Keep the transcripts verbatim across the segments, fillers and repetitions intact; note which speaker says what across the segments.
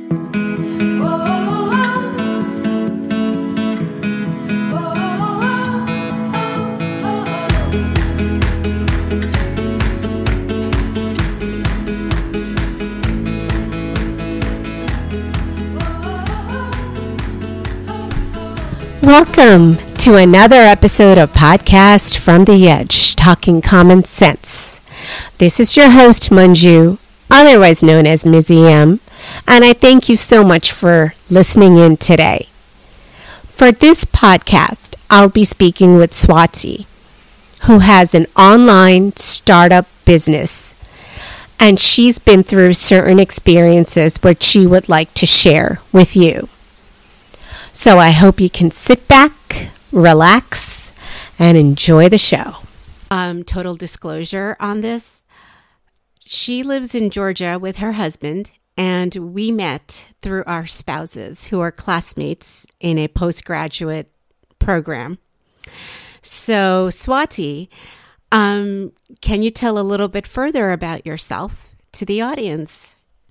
Speaker 1: Welcome to another episode of Podcast from the Edge, Talking Common Sense. This is your host, Manju, otherwise known as Mizzy M, and I thank you so much for listening in today. For this podcast, I'll be speaking with Swati, who has an online startup business, and she's been through certain experiences which she would like to share with you. So I hope you can sit back, relax, and enjoy the show. Um, total disclosure on this. She lives in Georgia with her husband, and we met through our spouses who are classmates in a postgraduate program. So Swati, um, can you tell a little bit further about yourself to the audience?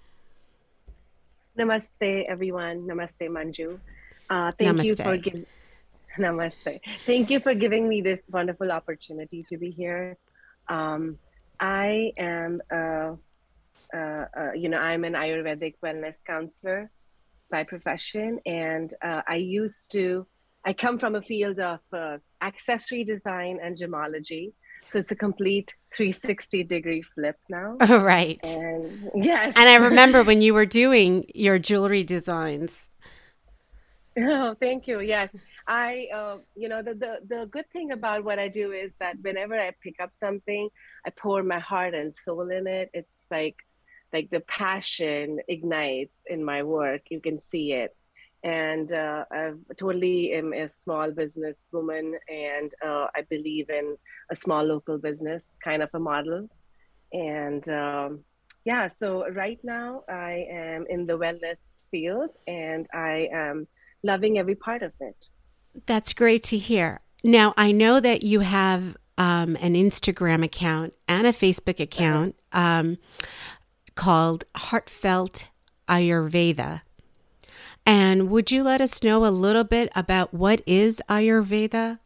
Speaker 2: Namaste, everyone. Namaste, Manju. Uh, thank
Speaker 1: Namaste.
Speaker 2: you for giving Namaste. Thank you for giving me this wonderful opportunity to be here. Um, I am, uh, uh, uh, you know, I'm an Ayurvedic wellness counselor by profession, and uh, I used to. I come from a field of uh, accessory design and gemology, so it's a complete three hundred sixty degree flip now.
Speaker 1: Oh, right.
Speaker 2: And yes,
Speaker 1: and I remember when you were doing your jewelry designs.
Speaker 2: Oh, thank you. Yes. I, uh, you know, the, the, the good thing about what I do is that whenever I pick up something, I pour my heart and soul in it. It's like, like the passion ignites in my work. You can see it. And uh, I totally am a small business woman, and uh, I believe in a small local business kind of a model. And um, yeah, so right now I am in the wellness field, and I am loving every part of it.
Speaker 1: That's great to hear. Now, I know that you have um, an Instagram account and a Facebook account um, called Heartfelt Ayurveda. And would you let us know a little bit about what is Ayurveda?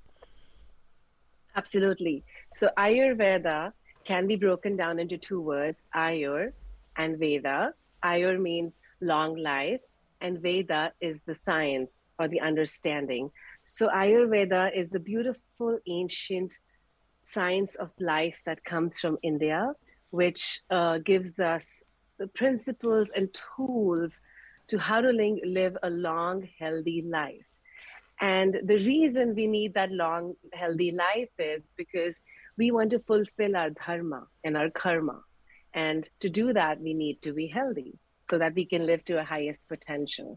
Speaker 2: Absolutely. So Ayurveda can be broken down into two words, Ayur and Veda. Ayur means long life, and Veda is the science or the understanding. So Ayurveda is a beautiful ancient science of life that comes from India, which uh, gives us the principles and tools to how to ling- live a long, healthy life. And the reason we need that long, healthy life is because we want to fulfill our dharma and our karma. And to do that, we need to be healthy, so that we can live to a highest potential.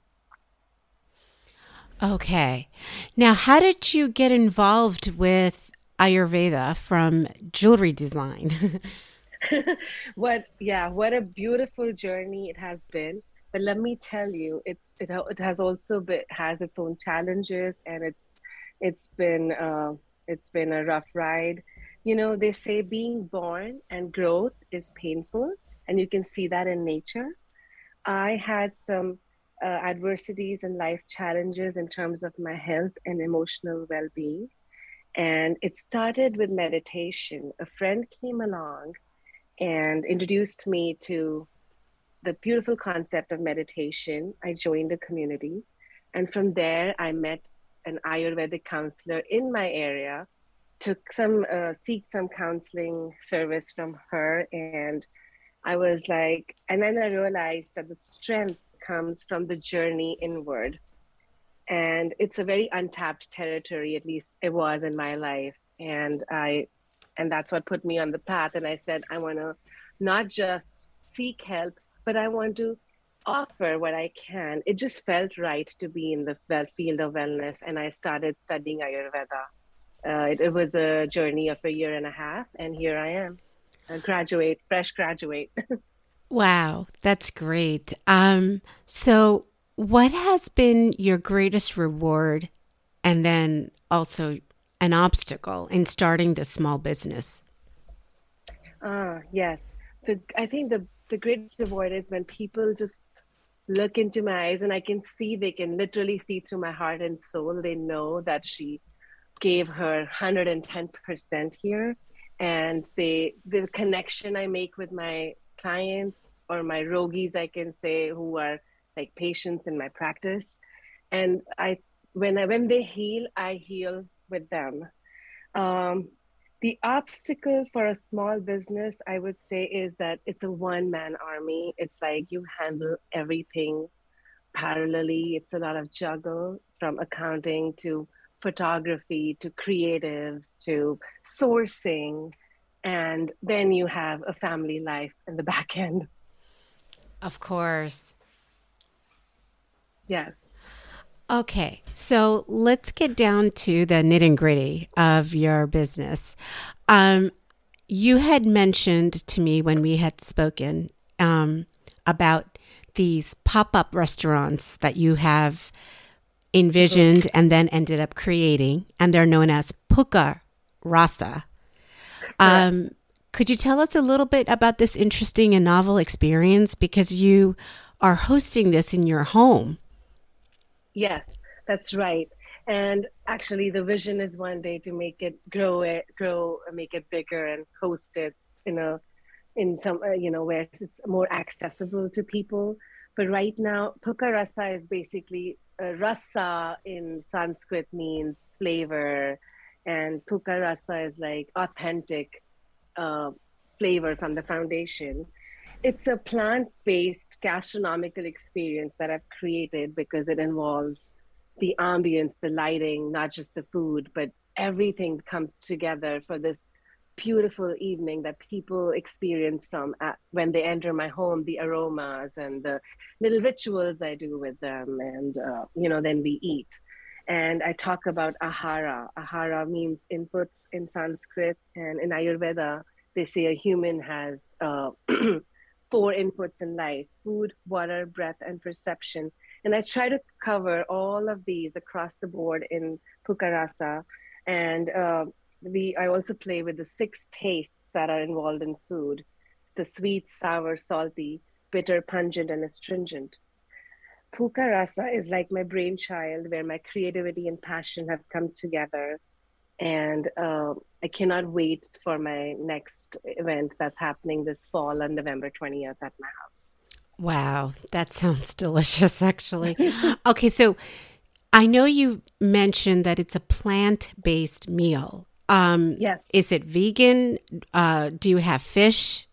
Speaker 1: Okay. Now, how did you get involved with Ayurveda from jewelry design?
Speaker 2: What, yeah, what a beautiful journey it has been. But let me tell you, it's it, it has also been, has its own challenges, and it's it's been uh, it's been a rough ride. You know, they say being born and growth is painful, and you can see that in nature. I had some uh, adversities and life challenges in terms of my health and emotional well-being. And it started with meditation. A friend came along and introduced me to the beautiful concept of meditation. I joined a community. And from there, I met an Ayurvedic counselor in my area, took some, uh, seek some counseling service from her, and I was like, and then I realized that the strength comes from the journey inward. And it's a very untapped territory, at least it was in my life. And I, and that's what put me on the path. And I said, I want to not just seek help, but I want to offer what I can. It just felt right to be in the field of wellness. And I started studying Ayurveda. Uh, it, it was a journey of a year and a half, and here I am. A graduate, fresh graduate.
Speaker 1: Wow, that's great. Um, so what has been your greatest reward and then also an obstacle in starting this small business?
Speaker 2: Ah, yes. The, I think the, the greatest reward is when people just look into my eyes and I can see, they can literally see through my heart and soul. They know that she gave her one hundred ten percent here. And they, the connection I make with my clients or my yogis, I can say, who are like patients in my practice. And I, when I, when they heal, I heal with them. Um, the obstacle for a small business, I would say, is that it's a one-man army. It's like you handle everything parallelly. It's a lot of juggle, from accounting to photography to creatives to sourcing. And then you have a family life in the back end.
Speaker 1: Of course.
Speaker 2: Yes.
Speaker 1: Okay, so let's get down to the nitty gritty of your business. Um, you had mentioned to me when we had spoken um, about these pop-up restaurants that you have envisioned mm-hmm. and then ended up creating, and they're known as Pukka Rasa. Um, could you tell us a little bit about this interesting and novel experience, because you are hosting this in your home?
Speaker 2: Yes, that's right. And actually the vision is one day to make it grow it, grow, make it bigger and host it in a, in some, uh, you know, where it's more accessible to people. But right now, Pukka Rasa is basically, uh, rasa in Sanskrit means flavor. And Pukka Rasa is like authentic uh, flavor from the foundation. It's a plant-based gastronomical experience that I've created because it involves the ambience, the lighting, not just the food, but everything comes together for this beautiful evening that people experience from uh, when they enter my home, the aromas and the little rituals I do with them. And, uh, you know, then we eat. And I talk about ahara. Ahara means inputs in Sanskrit, and in Ayurveda, they say a human has uh, four inputs in life: food, water, breath, and perception. And I try to cover all of these across the board in Pukka Rasa. And uh, we, I also play with the six tastes that are involved in food: the sweet, sour, salty, bitter, pungent, and astringent. Pukka Rasa is like my brainchild, where my creativity and passion have come together. And uh, I cannot wait for my next event that's happening this fall on November twentieth at my house.
Speaker 1: Wow, that sounds delicious, actually. Okay, so I know you mentioned that it's a plant-based meal. Um,
Speaker 2: yes.
Speaker 1: Is it vegan? Uh, do you have fish?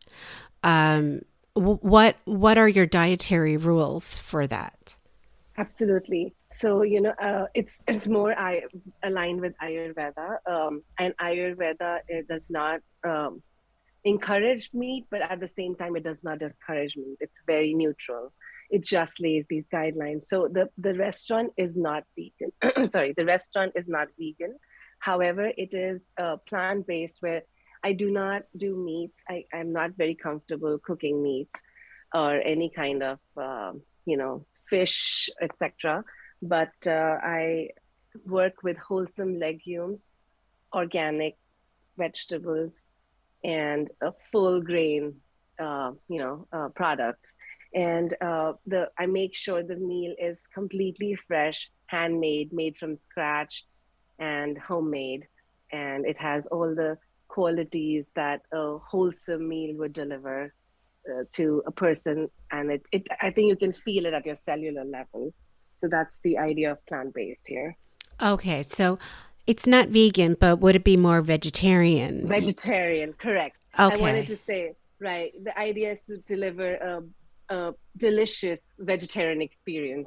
Speaker 1: Um, w- what What are your dietary rules for that?
Speaker 2: Absolutely. So, you know, uh, it's it's more I, aligned with Ayurveda. Um, and Ayurveda, it does not um, encourage meat, but at the same time, it does not discourage meat. It's very neutral. It just lays these guidelines. So the, the restaurant is not vegan. Sorry, the restaurant is not vegan. However, it is uh, plant-based, where I do not do meats. I, I'm not very comfortable cooking meats or any kind of, uh, you know, fish, et cetera. But uh, I work with wholesome legumes, organic vegetables, and a full grain, uh, you know, uh, products. And uh, the I make sure the meal is completely fresh, handmade, made from scratch, and homemade. And it has all the qualities that a wholesome meal would deliver uh, to a person. And it, it, I think you can feel it at your cellular level. So that's the idea of plant-based here.
Speaker 1: Okay, so it's not vegan, but would it be more vegetarian?
Speaker 2: Vegetarian, correct.
Speaker 1: Okay.
Speaker 2: I wanted to say, right, the idea is to deliver a, a delicious vegetarian experience.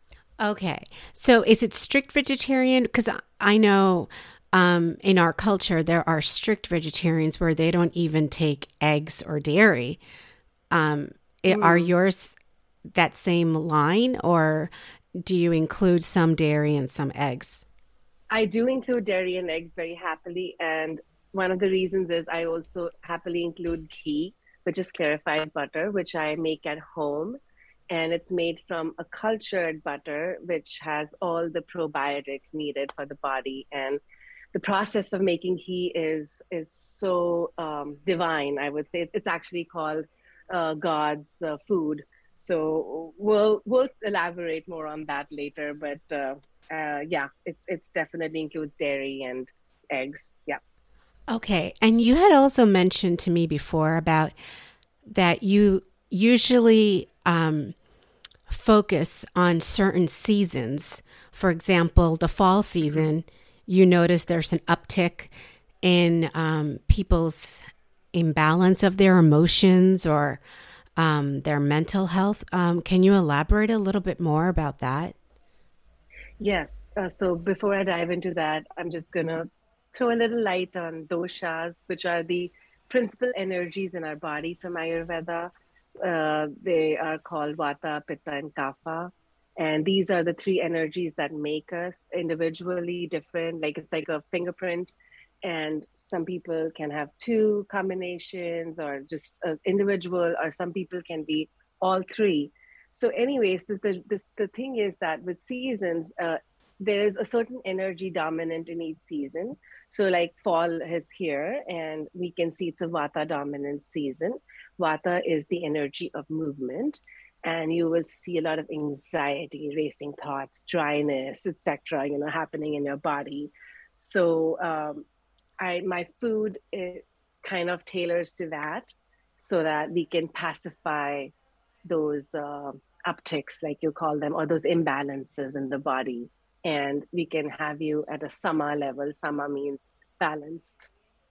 Speaker 1: Okay, so is it strict vegetarian? Because I know um, in our culture, there are strict vegetarians where they don't even take eggs or dairy. Um, mm. Are yours that same line, or do you include some dairy and some eggs?
Speaker 2: I do include dairy and eggs very happily. And one of the reasons is I also happily include ghee, which is clarified butter, which I make at home. And it's made from a cultured butter, which has all the probiotics needed for the body. And the process of making ghee is, is so um, divine, I would say. It's actually called uh, God's uh, food. So we'll we'll elaborate more on that later. But uh, uh, yeah, it's it's definitely includes dairy and eggs. Yeah.
Speaker 1: Okay. And you had also mentioned to me before about that you usually um, focus on certain seasons. For example, the fall season, you notice there's an uptick in um, people's imbalance of their emotions or um, their mental health. Um, can you elaborate a little bit more about that?
Speaker 2: Yes. Uh, so before I dive into that, I'm just gonna throw a little light on doshas, which are the principal energies in our body from Ayurveda. Uh, they are called Vata, Pitta, and Kapha. And these are the three energies that make us individually different. Like it's like a fingerprint. And some people can have two combinations or just an individual, or some people can be all three. So, anyways, the, the, this, the thing is that with seasons, uh, there's a certain energy dominant in each season. So, like fall is here, and we can see it's a Vata dominant season. Vata is the energy of movement, and you will see a lot of anxiety, racing thoughts, dryness, et cetera. You know, happening in your body. So, um, I my food it kind of tailors to that, so that we can pacify those uh, upticks, like you call them, or those imbalances in the body. And we can have you at a sama level. Sama means balanced.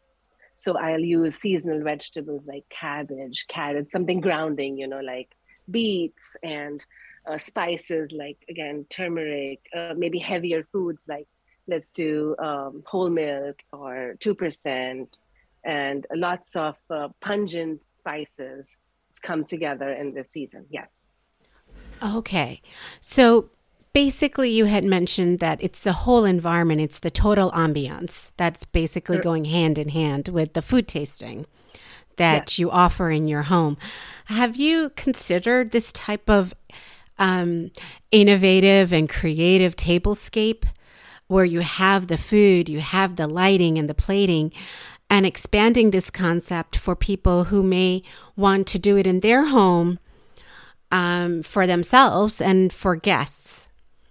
Speaker 2: So I'll use seasonal vegetables like cabbage, carrots, something grounding, you know, like beets and uh, spices like, again, turmeric, uh, maybe heavier foods like let's do um, whole milk or two percent, and lots of uh, pungent spices come together in this season. Yes.
Speaker 1: Okay. So basically, you had mentioned that it's the whole environment, it's the total ambiance that's basically going hand in hand with the food tasting that yes. you offer in your home. Have you considered this type of um, innovative and creative tablescape where you have the food, you have the lighting and the plating, and expanding this concept for people who may want to do it in their home um, for themselves and for guests?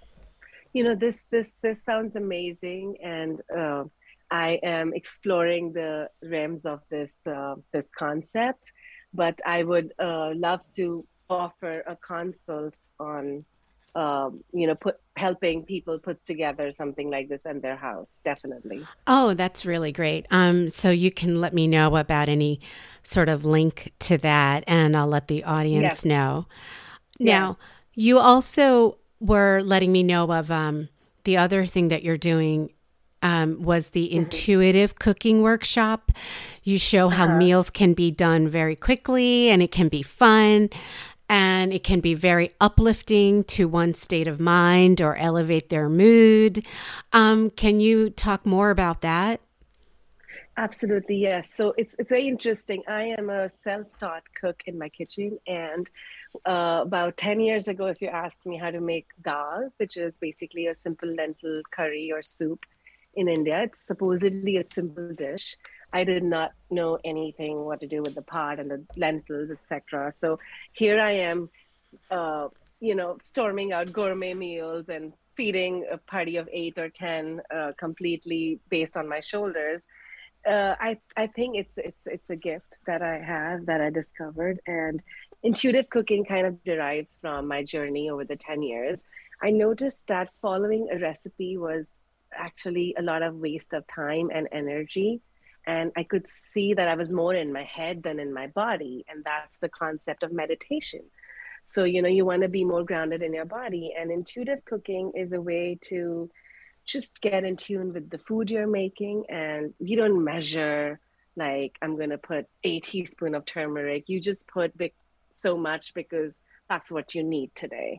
Speaker 2: You know, this this this sounds amazing, and uh, I am exploring the realms of this uh, this concept. But I would uh, love to offer a consult on, um, you know, put helping people put together something like this in their house. Definitely.
Speaker 1: Oh, that's really great. Um, so you can let me know about any sort of link to that, and I'll let the audience yes. know. Now, yes. you also were letting me know of um, the other thing that you're doing um, was the mm-hmm. intuitive cooking workshop. You show how uh-huh. meals can be done very quickly, and it can be fun. And it can be very uplifting to one's state of mind or elevate their mood. Um, can you talk more about that?
Speaker 2: Absolutely, yes. So it's it's very interesting. I am a self-taught cook in my kitchen, and uh, about ten years ago, if you asked me how to make dal, which is basically a simple lentil curry or soup in India, it's supposedly a simple dish. I did not know anything what to do with the pot and the lentils, et cetera. So here I am, uh, you know, storming out gourmet meals and feeding a party of eight or ten, uh, completely based on my shoulders. Uh, I I think it's it's it's a gift that I have that I discovered, and intuitive cooking kind of derives from my journey over the ten years. I noticed that following a recipe was actually a lot of waste of time and energy. And I could see that I was more in my head than in my body. And that's the concept of meditation. So, you know, you want to be more grounded in your body. And intuitive cooking is a way to just get in tune with the food you're making. And you don't measure, like, I'm going to put a teaspoon of turmeric. You just put so much because that's what you need today.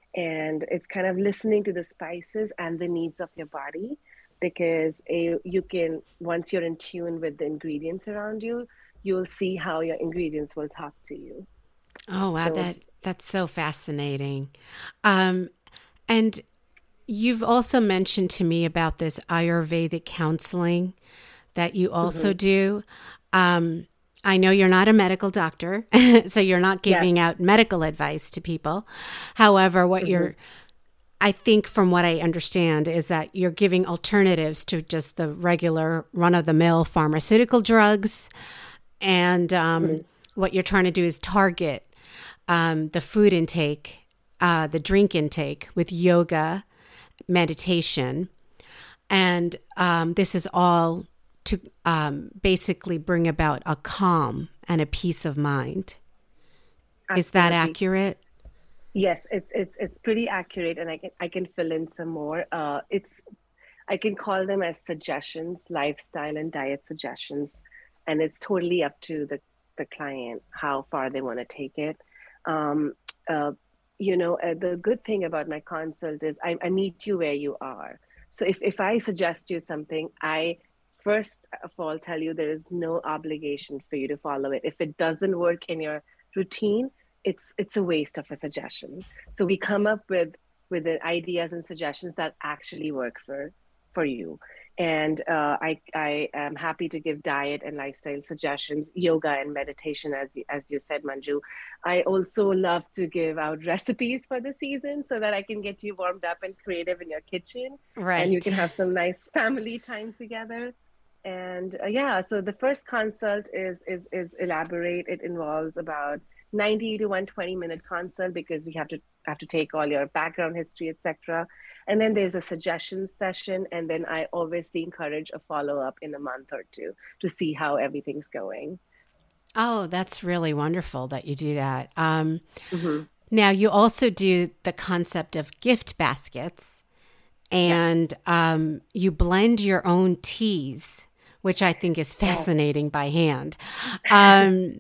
Speaker 2: And it's kind of listening to the spices and the needs of your body. Because a, you can, once you're in tune with the ingredients around you, you'll see how your ingredients will talk to you.
Speaker 1: Oh, wow. So, that that's so fascinating. Um, and you've also mentioned to me about this Ayurvedic counseling that you also mm-hmm. do. Um, I know you're not a medical doctor, so you're not giving
Speaker 2: Yes.
Speaker 1: out medical advice to people. However, what
Speaker 2: Mm-hmm.
Speaker 1: you're, I think from what I understand is that you're giving alternatives to just the regular run-of-the-mill pharmaceutical drugs. And um,
Speaker 2: Mm-hmm.
Speaker 1: what you're trying to do is target um, the food intake, uh, the drink intake with yoga, meditation. And um, this is all to um, basically bring about a calm and a peace of mind. Is that
Speaker 2: Absolutely.
Speaker 1: accurate?
Speaker 2: Yes, it's it's it's pretty accurate, and I can I can fill in some more. Uh, it's I can call them as suggestions, lifestyle and diet suggestions, and it's totally up to the the client how far they want to take it. Um, uh, you know, uh, the good thing about my consult is I, I meet you where you are. So if if I suggest you something, I first of all tell you there is no obligation for you to follow it. If it doesn't work in your routine, it's it's a waste of a suggestion. So we come up with with the ideas and suggestions that actually work for for you. And uh, I I am happy to give diet and lifestyle suggestions, yoga and meditation, as you, as you said, Manju. I also love to give out recipes for the season so that I can get you warmed up and creative in your kitchen, and you
Speaker 1: Right.
Speaker 2: can have some nice family time together. And uh, yeah, so the first consult is is is elaborate. It involves about ninety to one hundred twenty minute consult because we have to have to take all your background history, et cetera. And then there's a suggestion session, and then I obviously encourage a follow up in a month or two to see how everything's going.
Speaker 1: Oh, that's really wonderful that you do that. Um,
Speaker 2: Hmm.
Speaker 1: now, you also do the concept of gift baskets, and
Speaker 2: Yes.
Speaker 1: um, you blend your own teas, which I think is
Speaker 2: Oh.
Speaker 1: fascinating by hand. Um,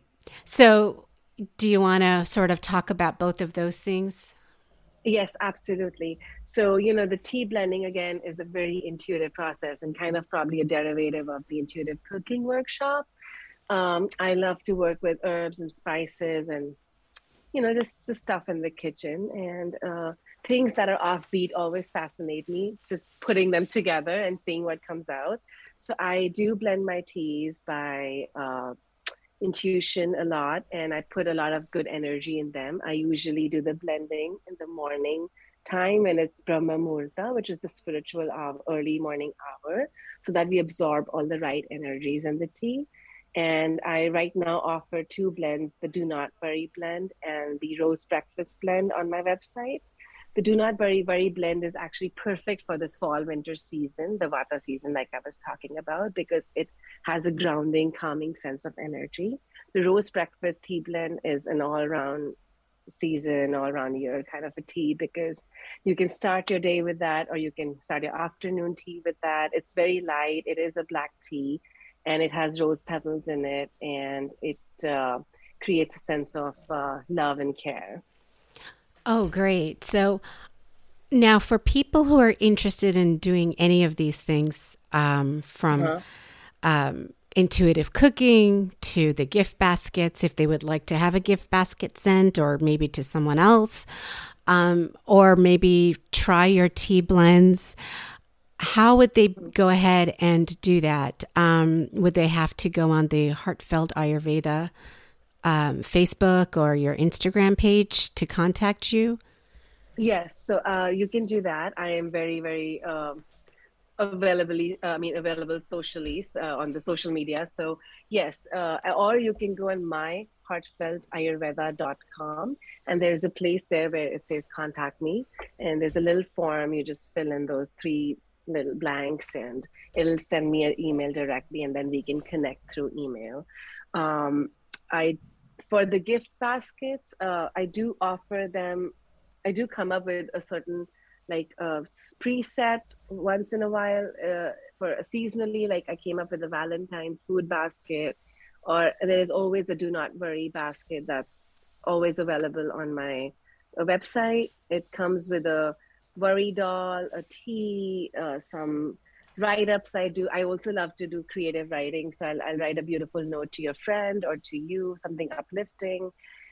Speaker 1: so, do you want to sort of talk about both of those things?
Speaker 2: Yes, absolutely. So, you know, the tea blending again is a very intuitive process and kind of probably a derivative of the intuitive cooking workshop. Um, I love to work with herbs and spices and, you know, just the stuff in the kitchen, and uh, things that are offbeat always fascinate me, just putting them together and seeing what comes out. So I do blend my teas by uh, intuition a lot, and I put a lot of good energy in them. I usually do the blending in the morning time, and it's Brahma Muhurta, which is the spiritual hour, early morning hour, so that we absorb all the right energies in the tea. And I right now offer two blends, the Do Not Worry blend and the Rose Breakfast blend on my website. The Do Not Worry Worry blend is actually perfect for this fall winter season, the Vata season, like I was talking about, because it has a grounding, calming sense of energy. The Rose Breakfast tea blend is an all around season, all around year kind of a tea, because you can start your day with that, or you can start your afternoon tea with that. It's very light, it is a black tea, and it has rose petals in it, and it uh, creates a sense of uh, love and care.
Speaker 1: Oh, great. So, now for people who are interested in doing any of these things, um, from
Speaker 2: Uh-huh.
Speaker 1: um, intuitive cooking to the gift baskets, if they would like to have a gift basket sent, or maybe to someone else, um, or maybe try your tea blends, how would they go ahead and do that? Um, would they have to go on the Heartfelt Ayurveda um, Facebook or your Instagram page to contact you?
Speaker 2: Yes, so uh, you can do that. I am very, very um, available. Uh, I mean, available socially uh, on the social media. So yes, uh, or you can go on my heartfelt ayurveda dot com, and there's a place there where it says contact me, and there's a little form. You just fill in those three little blanks, and it'll send me an email directly, and then we can connect through email. Um, I For the gift baskets, uh, I do offer them. I do come up with a certain like uh, preset once in a while uh, for a seasonally. Like I came up with a Valentine's food basket, or there is always a Do Not Worry basket that's always available on my uh, website. It comes with a worry doll, a tea, uh, some write ups. I do. I also love to do creative writing, so I'll, I'll write a beautiful note to your friend or to you, something uplifting.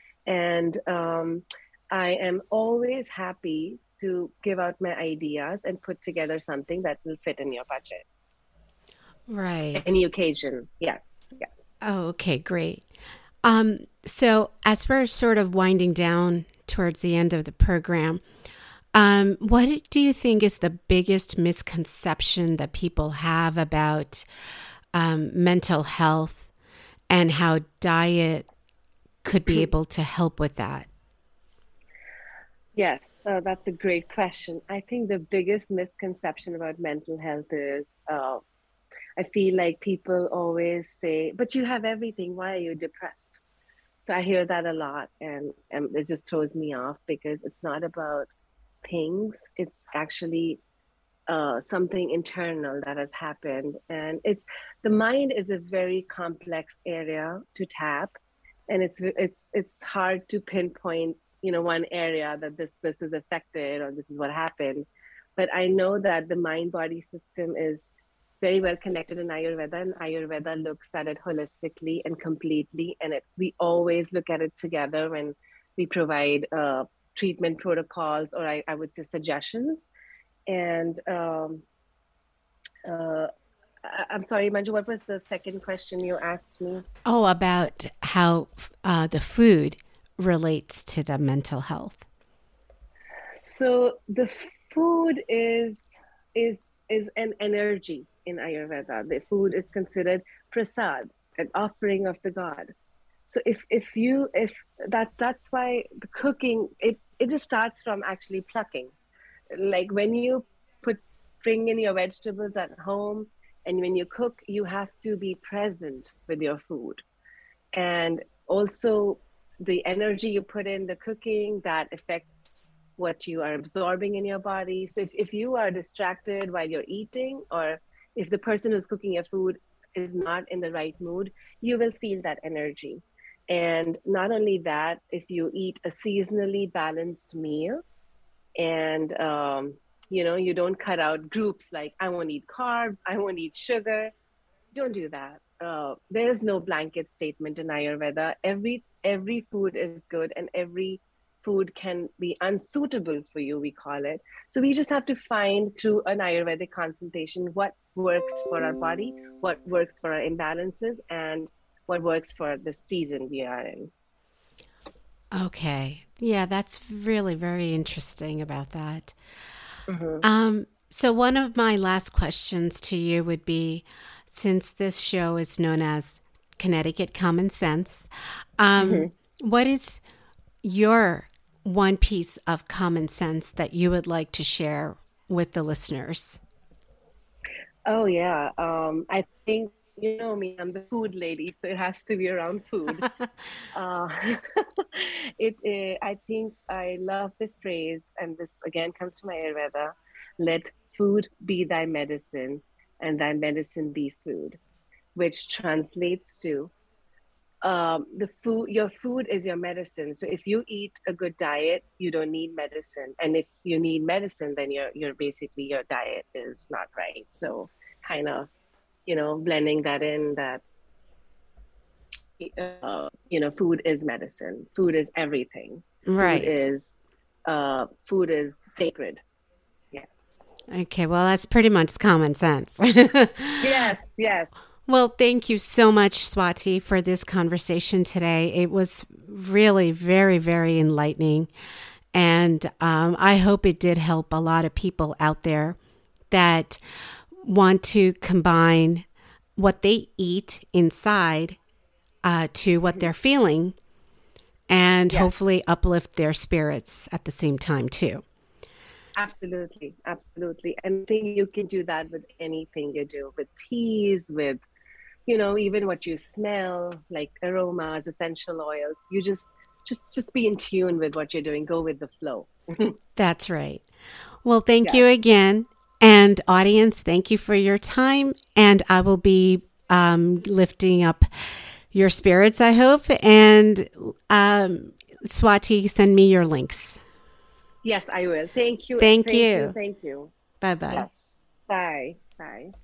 Speaker 2: And um, I am always happy to give out my ideas and put together something that will fit in your budget.
Speaker 1: Right.
Speaker 2: Any occasion. Yes. Yeah.
Speaker 1: Oh, okay, great. Um, so as we're sort of winding down towards the end of the program, um, what do you think is the biggest misconception that people have about um, mental health and how diet could be able to help with that?
Speaker 2: Yes, uh, that's a great question. I think the biggest misconception about mental health is uh, I feel like people always say, but you have everything. Why are you depressed? So I hear that a lot, and, and it just throws me off because it's not about things, it's actually uh, something internal that has happened. And it's the mind is a very complex area to tap, and it's it's it's hard to pinpoint, you know, one area that this this is affected or this is what happened. But I know that the mind body system is very well connected in Ayurveda, and Ayurveda looks at it holistically and completely. And it, we always look at it together when we provide uh, treatment protocols, or I, I would say suggestions. And um, uh, I, I'm sorry, Manju, what was the second question you asked me?
Speaker 1: Oh, about how uh, the food relates to the mental health.
Speaker 2: So the food is is is an energy in Ayurveda. The food is considered prasad, an offering of the god. So if if you if that that's why the cooking it it just starts from actually plucking. Like when you put bring in your vegetables at home, and when you cook, you have to be present with your food. And also the energy you put in the cooking, that affects what you are absorbing in your body. So if, if you are distracted while you're eating, or if the person who's cooking your food is not in the right mood, you will feel that energy. And not only that, if you eat a seasonally balanced meal, and um, you know, you don't cut out groups like I won't eat carbs, I won't eat sugar, don't do that. Uh, there is no blanket statement in Ayurveda. Every every food is good, and every food can be unsuitable for you, we call it. So we just have to find through an Ayurvedic consultation what works for our body, what works for our imbalances, and what works for the season we are in.
Speaker 1: Okay. Yeah, that's really very interesting about that.
Speaker 2: Mm-hmm.
Speaker 1: Um, so one of my last questions to you would be, since this show is known as Connecticut Common Sense, um,
Speaker 2: Mm-hmm.
Speaker 1: what is your one piece of common sense that you would like to share with the listeners?
Speaker 2: Oh yeah. Um, I think you know me, I'm the food lady, so it has to be around food. Uh, it, eh, I think I love this phrase, and this again comes from Ayurveda: "Let food be thy medicine, and thy medicine be food," which translates to um, the food. Your food is your medicine. So if you eat a good diet, you don't need medicine, and if you need medicine, then you're you're basically your diet is not right. So kind of, you know, blending that in that uh, you know, food is medicine, food is everything, food
Speaker 1: Right.
Speaker 2: is uh food is sacred. Yes,
Speaker 1: Okay, well, that's pretty much common sense.
Speaker 2: yes, yes.
Speaker 1: Well, thank you so much, Swati, for this conversation today. It was really very, very enlightening. And um, I hope it did help a lot of people out there that want to combine what they eat inside uh, to what they're feeling, and
Speaker 2: Yes,
Speaker 1: hopefully uplift their spirits at the same time, too.
Speaker 2: absolutely, absolutely. And I think you can do that with anything you do, with teas, with, you know, even what you smell, like aromas, essential oils. You just just just be in tune with what you're doing, go with the flow.
Speaker 1: That's right. Well, thank you
Speaker 2: Yes.
Speaker 1: again. And audience, thank you for your time. And I will be um, lifting up your spirits, I hope. And um, Swati, send me your links.
Speaker 2: Yes, I will. Thank you.
Speaker 1: Thank
Speaker 2: Thank you.
Speaker 1: you.
Speaker 2: Thank you.
Speaker 1: Bye bye.
Speaker 2: Yes. Bye. Bye.